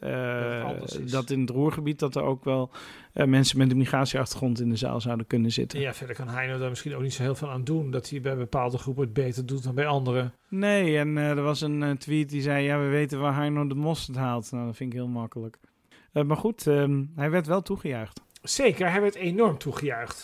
dat in het Ruhrgebied, dat er ook wel mensen met een migratieachtergrond in de zaal zouden kunnen zitten. Ja, verder kan Heino daar misschien ook niet zo heel veel aan doen, dat hij bij bepaalde groepen het beter doet dan bij anderen. Nee, en er was een tweet die zei, ja, we weten waar Heino de mosterd haalt. Nou, dat vind ik heel makkelijk. Maar goed, hij werd wel toegejuicht. Zeker, hij werd enorm toegejuicht.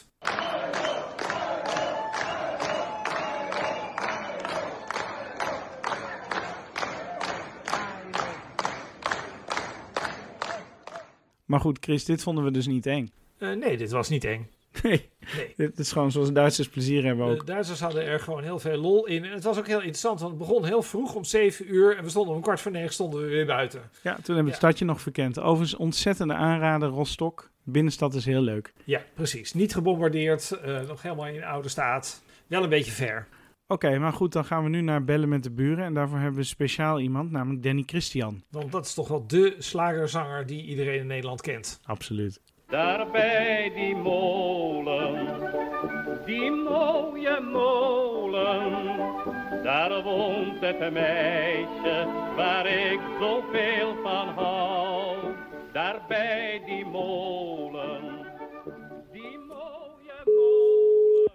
Maar goed, Chris, dit vonden we dus niet eng. Nee, dit was niet eng. Nee. Dit is gewoon zoals Duitsers plezier hebben ook. De Duitsers hadden er gewoon heel veel lol in. En het was ook heel interessant, want het begon heel vroeg om 7 uur. En we stonden om 8:45 stonden we weer buiten. Ja, toen hebben we het stadje nog verkend. Overigens ontzettende aanrader, Rostock. De binnenstad is heel leuk. Ja, precies. Niet gebombardeerd. Nog helemaal in oude staat. Wel een beetje ver. Oké, maar goed, dan gaan we nu naar Bellen met de Buren. En daarvoor hebben we speciaal iemand, namelijk Danny Christian. Want dat is toch wel de slagerzanger die iedereen in Nederland kent. Absoluut. Daar bij die molen, die mooie molen, daar woont het meisje waar ik zoveel van hou. Daar bij die molen, die mooie molen.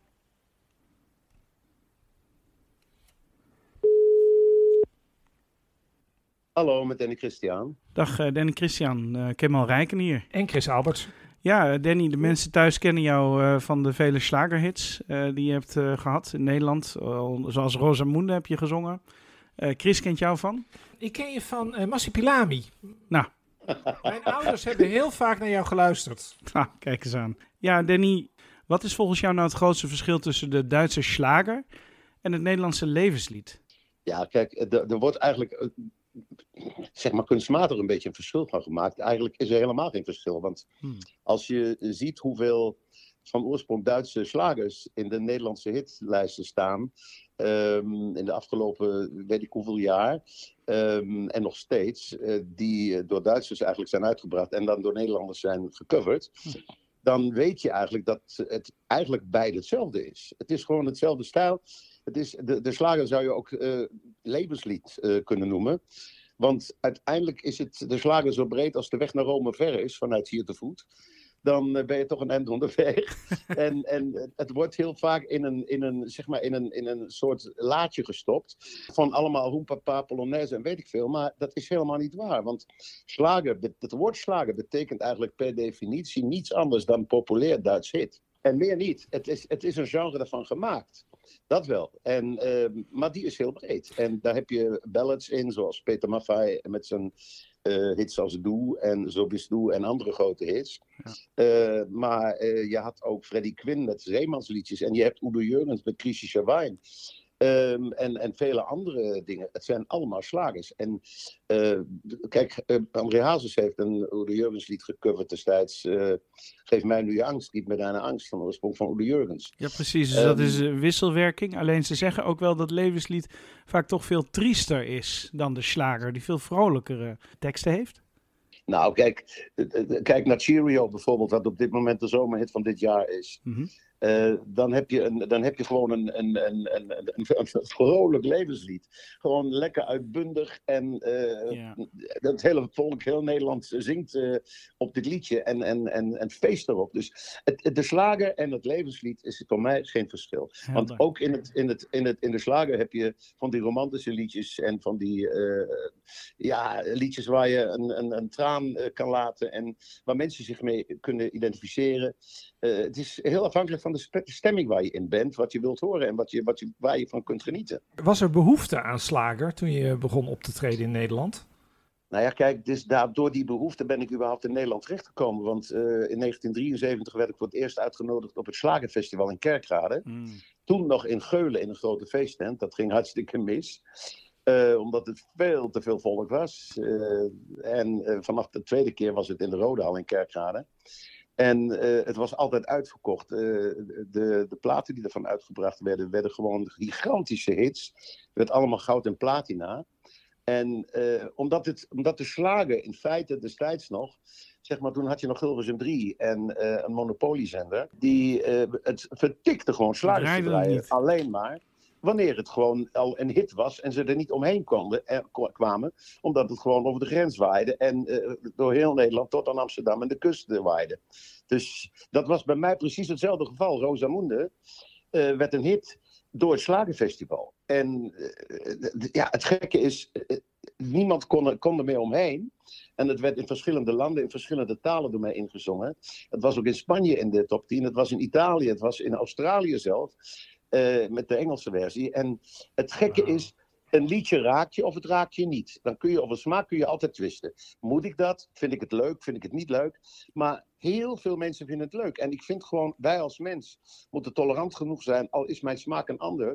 Hallo, met Danny Christian. Dag Danny Christian, Kemal Rijken hier. En Chris Alberts. Ja, Danny, de mensen thuis kennen jou van de vele slagerhits die je hebt gehad in Nederland. Zoals Rosamunde heb je gezongen. Chris kent jou van? Ik ken je van Massipilami. Nou. Mijn ouders hebben heel vaak naar jou geluisterd. Nou, kijk eens aan. Ja, Danny, wat is volgens jou nou het grootste verschil tussen de Duitse slager en het Nederlandse levenslied? Ja, kijk, er wordt eigenlijk zeg maar kunstmatig een beetje een verschil van gemaakt. Eigenlijk is er helemaal geen verschil. Want als je ziet hoeveel van oorsprong Duitse slagers in de Nederlandse hitlijsten staan, in de afgelopen weet ik hoeveel jaar, en nog steeds, die door Duitsers eigenlijk zijn uitgebracht en dan door Nederlanders zijn gecoverd, dan weet je eigenlijk dat het eigenlijk beide hetzelfde is. Het is gewoon hetzelfde stijl. Het is, de slager zou je ook levenslied kunnen noemen. Want uiteindelijk is het de slager zo breed als de weg naar Rome ver is, vanuit hier te voet. Dan ben je toch een eind onderweg. en het wordt heel vaak in een soort laadje gestopt. Van allemaal hoempapa, polonaise en weet ik veel. Maar dat is helemaal niet waar. Want slager, het woord slager betekent eigenlijk per definitie niets anders dan populair Duits hit. En meer niet. Het is een genre daarvan gemaakt. Dat wel. Maar die is heel breed. En daar heb je ballads in, zoals Peter Maffay met zijn hits als Doe en Zo bist du en andere grote hits. Ja. Maar je had ook Freddie Quinn met zeemansliedjes. En je hebt Udo Jürgens met Griechische wijn. En vele andere dingen. Het zijn allemaal slagers. En kijk, André Hazes heeft een Udo Jürgens lied gecoverd destijds. Geef mij nu je angst, niet meer deine angst, van de oorsprong van Udo Jürgens. Ja, precies. Dus dat is wisselwerking. Alleen ze zeggen ook wel dat levenslied vaak toch veel triester is dan de slager, die veel vrolijkere teksten heeft. Nou, kijk naar Cheerio bijvoorbeeld, wat op dit moment de zomerhit van dit jaar is. Mm-hmm. Dan heb je gewoon een vrolijk levenslied. Gewoon lekker uitbundig. En het hele volk, heel Nederland zingt op dit liedje en feest erop. Dus de slager en het levenslied is voor mij geen verschil. Helder. Want ook in de slager heb je van die romantische liedjes en van die liedjes waar je een traan kan laten en waar mensen zich mee kunnen identificeren. Het is heel afhankelijk van de stemming waar je in bent, wat je wilt horen en waar je van kunt genieten. Was er behoefte aan slager toen je begon op te treden in Nederland? Nou ja, kijk, dus door die behoefte ben ik überhaupt in Nederland terechtgekomen. Want in 1973 werd ik voor het eerst uitgenodigd op het Slagerfestival in Kerkrade. Toen nog in Geulen in een grote feesttent. Dat ging hartstikke mis. Omdat het veel te veel volk was. Vanaf de tweede keer was het in de Rodehal in Kerkrade. En het was altijd uitverkocht. De platen die ervan uitgebracht werden gewoon gigantische hits. Het werd allemaal goud en platina. En omdat de slager in feite destijds nog, zeg maar, toen had je nog Hilversum 3 en een monopoliezender, die het vertikte gewoon slagers te draaien. Alleen maar wanneer het gewoon al een hit was en ze er niet omheen kwamen, omdat het gewoon over de grens waaide en door heel Nederland tot aan Amsterdam en de kust waaide. Dus dat was bij mij precies hetzelfde geval. Rosamunde werd een hit door het Slagerfestival. En het gekke is, niemand kon er meer omheen. En het werd in verschillende landen, in verschillende talen door mij ingezongen. Het was ook in Spanje in de top 10, het was in Italië, het was in Australië zelf. Met de Engelse versie. En het gekke is, een liedje raakt je of het raakt je niet. Dan kun je over smaak kun je altijd twisten. Moet ik dat? Vind ik het leuk? Vind ik het niet leuk? Maar heel veel mensen vinden het leuk. En ik vind gewoon, wij als mens moeten tolerant genoeg zijn, al is mijn smaak een ander.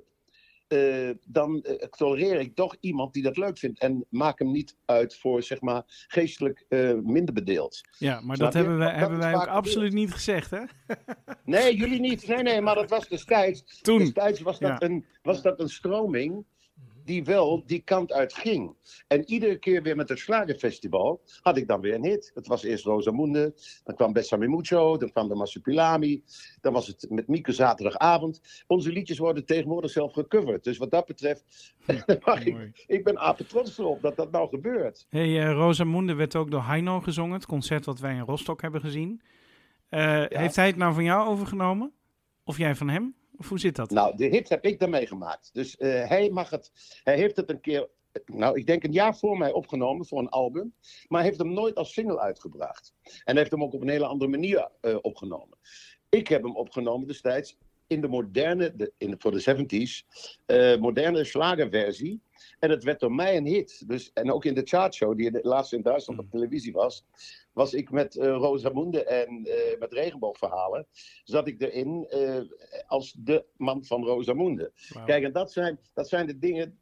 Dan tolereer ik toch iemand die dat leuk vindt. En maak hem niet uit voor, zeg maar, geestelijk minder bedeeld. Ja, maar dat hebben wij ook absoluut niet gezegd, hè? Nee, jullie niet. Nee, maar dat was destijds. Toen. Destijds was dat een stroming die wel die kant uit ging. En iedere keer weer met het Schlagerfestival had ik dan weer een hit. Het was eerst Rosamunde, dan kwam Bessame Mucho, dan kwam de Marsupilami, dan was het met Mieke zaterdagavond. Onze liedjes worden tegenwoordig zelf gecoverd. Dus wat dat betreft, ik ben apen trots erop dat dat nou gebeurt. Hey, Rosamunde werd ook door Heino gezongen, het concert wat wij in Rostock hebben gezien. Heeft hij het nou van jou overgenomen? Of jij van hem? Of hoe zit dat? Nou, de hit heb ik dan meegemaakt. Dus hij heeft het een keer, ik denk een jaar voor mij opgenomen voor een album. Maar hij heeft hem nooit als single uitgebracht. En heeft hem ook op een hele andere manier opgenomen. Ik heb hem opgenomen destijds in de moderne, voor de 70s, moderne slagerversie. En het werd door mij een hit. Dus, en ook in de chartshow, die laatst in Duitsland op televisie was ik met Rosamunde en met Regenboogverhalen, zat ik erin als de man van Rosamunde. Wow. Kijk, en dat zijn de dingen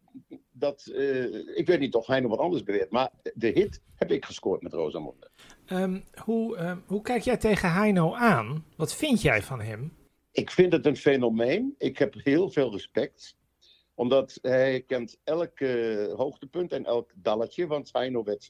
ik weet niet of hij nog wat anders beweert, maar de hit heb ik gescoord met Rosamunde. Hoe kijk jij tegen Heino aan? Wat vind jij van hem? Ik vind het een fenomeen. Ik heb heel veel respect. Omdat hij kent elk hoogtepunt en elk dalletje. Want Heino werd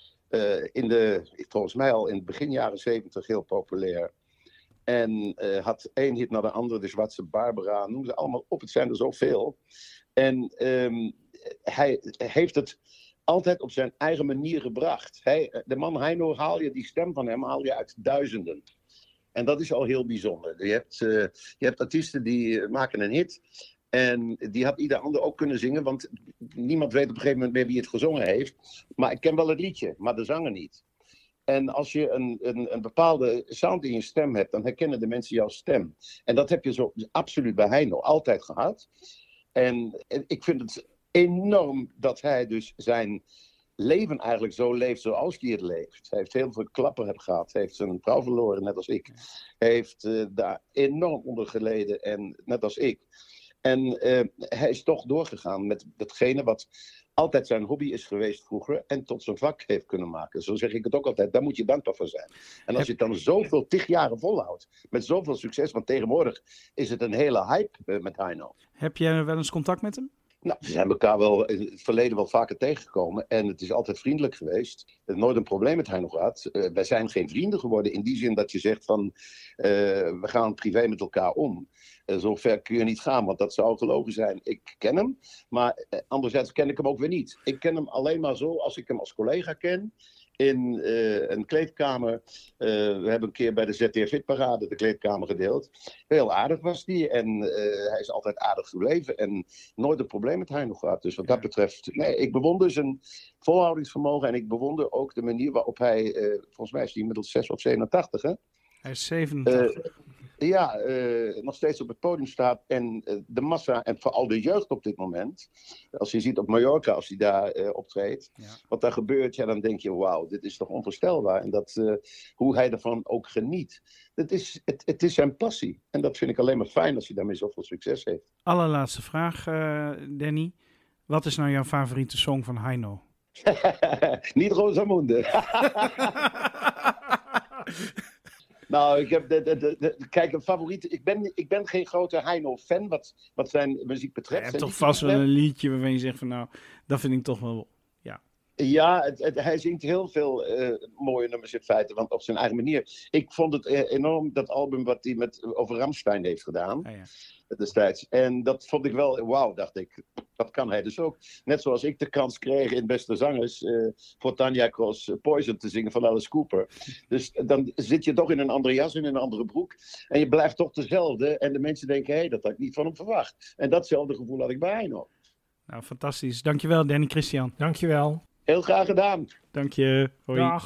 volgens mij al in het begin jaren 70 heel populair. En had één hit naar de andere, de Zwarte Barbara, noem ze allemaal op. Het zijn er zoveel. En hij heeft het altijd op zijn eigen manier gebracht. De man Heino, die stem van hem haal je uit duizenden. En dat is al heel bijzonder. Je hebt artiesten die maken een hit. En die had ieder ander ook kunnen zingen. Want niemand weet op een gegeven moment meer wie het gezongen heeft. Maar ik ken wel het liedje, maar de zanger niet. En als je een bepaalde sound in je stem hebt, dan herkennen de mensen jouw stem. En dat heb je zo absoluut bij Heino altijd gehad. En ik vind het enorm dat hij dus zijn leven eigenlijk zo leeft zoals hij het leeft. Hij heeft heel veel klappen gehad. Hij heeft zijn vrouw verloren, net als ik. Hij heeft daar enorm onder geleden, en net als ik. En hij is toch doorgegaan met datgene wat altijd zijn hobby is geweest vroeger en tot zijn vak heeft kunnen maken. Zo zeg ik het ook altijd. Daar moet je dankbaar voor zijn. En als je het dan zoveel 10 jaren volhoudt, met zoveel succes, want tegenwoordig is het een hele hype met Heino. Heb jij wel eens contact met hem? Nou, we zijn elkaar wel in het verleden wel vaker tegengekomen en het is altijd vriendelijk geweest. Er is nooit een probleem met Heino gehad. Wij zijn geen vrienden geworden in die zin dat je zegt van we gaan privé met elkaar om. Zo ver kun je niet gaan, want dat zou gelogen zijn. Ik ken hem, maar anderzijds ken ik hem ook weer niet. Ik ken hem alleen maar zo als ik hem als collega ken. In een kleedkamer. We hebben een keer bij de ZTF Hitparade de kleedkamer gedeeld. Heel aardig was die en hij is altijd aardig gebleven en nooit een probleem met Heino gehad. Dus wat dat betreft, nee, ik bewonder zijn volhoudingsvermogen en ik bewonder ook de manier waarop hij, volgens mij is hij inmiddels 6 of 87, hè? Hij is 87. Nog steeds op het podium staat en de massa en vooral de jeugd op dit moment, als je ziet op Mallorca, als hij daar optreedt, wat daar gebeurt, dan denk je, wauw, dit is toch onvoorstelbaar. En hoe hij ervan ook geniet. Het is zijn passie. En dat vind ik alleen maar fijn als hij daarmee zoveel succes heeft. Allerlaatste vraag, Danny. Wat is nou jouw favoriete song van Heino? Niet Rosamunde. Nou, ik heb kijk, een favoriet. Ik ben geen grote Heino-fan wat zijn muziek betreft. Je hebt toch vast wel een liedje waarvan je zegt van nou, dat vind ik toch wel, ja. Ja, hij zingt heel veel mooie nummers in feite, want op zijn eigen manier. Ik vond het enorm, dat album wat hij over Rammstein heeft gedaan destijds. En dat vond ik wel, wauw, dacht ik. Dat kan hij dus ook. Net zoals ik de kans kreeg in Beste Zangers voor Tanja Cross Poison te zingen van Alice Cooper. Dus dan zit je toch in een andere jas en in een andere broek. En je blijft toch dezelfde. En de mensen denken, dat had ik niet van hem verwacht. En datzelfde gevoel had ik bij Heino. Nou, fantastisch. Dankjewel, Danny Christian. Dankjewel. Heel graag gedaan. Dank je. Hoi. Dag.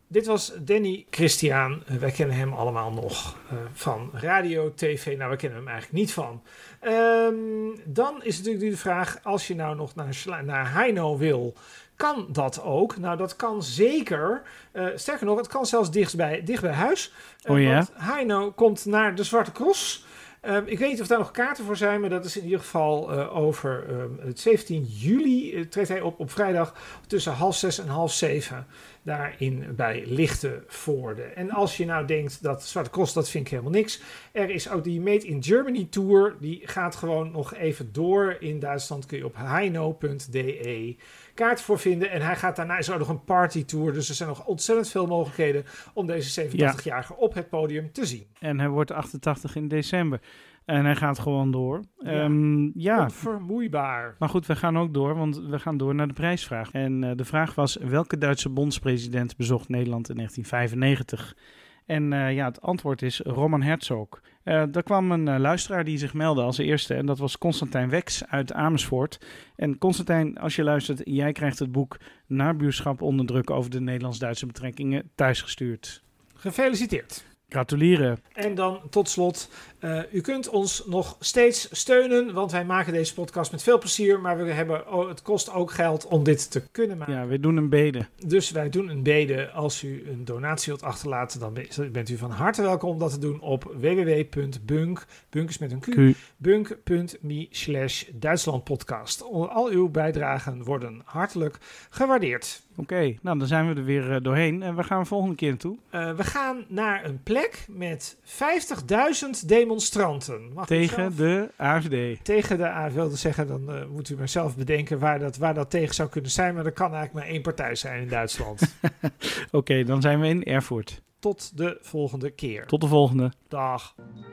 Dit was Danny Christian. Wij kennen hem allemaal nog van radio, tv. Nou, we kennen hem eigenlijk niet van. Dan is natuurlijk nu de vraag, als je nou nog naar Heino wil, kan dat ook? Nou, dat kan zeker. Sterker nog, het kan zelfs dicht bij huis. Want Heino komt naar de Zwarte Cross. Ik weet niet of daar nog kaarten voor zijn, maar dat is in ieder geval over het 17 juli. Treedt hij op vrijdag tussen 6:30 en 6:30 daarin bij Lichtenvoorde. En als je nou denkt dat Zwarte Cross, dat vind ik helemaal niks. Er is ook die Made in Germany Tour. Die gaat gewoon nog even door. In Duitsland kun je op heino.de kaart voor vinden. En hij gaat daarna, is er ook nog een partytour. Dus er zijn nog ontzettend veel mogelijkheden om deze 87-jarige op het podium te zien. En hij wordt 88 in december. En hij gaat gewoon door. Onvermoeibaar. Maar goed, we gaan ook door, want we gaan door naar de prijsvraag. En de vraag was, welke Duitse bondspresident bezocht Nederland in 1995? En het antwoord is Roman Herzog. Er kwam een luisteraar die zich meldde als eerste. En dat was Constantijn Wex uit Amersfoort. En Constantijn, als je luistert, jij krijgt het boek Nabuurschap onder druk over de Nederlands-Duitse betrekkingen thuisgestuurd. Gefeliciteerd. Gratuleren. En dan tot slot, u kunt ons nog steeds steunen, want wij maken deze podcast met veel plezier, maar het kost ook geld om dit te kunnen maken. Ja, we doen een bede. Dus wij doen een bede. Als u een donatie wilt achterlaten, dan bent u van harte welkom om dat te doen op www.bunk, bunk is met een Q, bunk.me/Duitslandpodcast. Al uw bijdragen worden hartelijk gewaardeerd. Oké, nou dan zijn we er weer doorheen. En waar gaan we volgende keer naartoe? We gaan naar een plek met 50.000 demonstranten. Tegen de AfD. Tegen de AfD, wilde zeggen, dan moet u maar zelf bedenken waar dat tegen zou kunnen zijn. Maar er kan eigenlijk maar één partij zijn in Duitsland. Oké, dan zijn we in Erfurt. Tot de volgende keer. Tot de volgende. Dag.